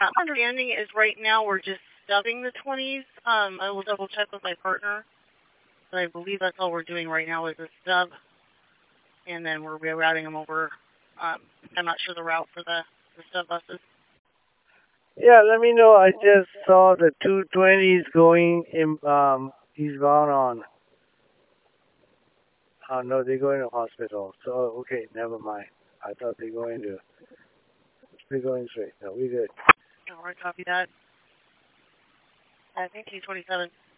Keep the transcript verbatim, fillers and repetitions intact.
Uh, my understanding is right now we're just stubbing the twenties. Um, I will double check with my partner, but I believe that's all we're doing right now is a stub, and then we're rerouting them over. Um, I'm not sure the route for the, the stub buses. Yeah, let me know. I just saw the two twenties going in, um, eastbound on. Oh, no, they're going to hospital. So, okay, never mind. I thought they're going to, they're going straight. No, we good. All right, copy that. I think T twenty-seven.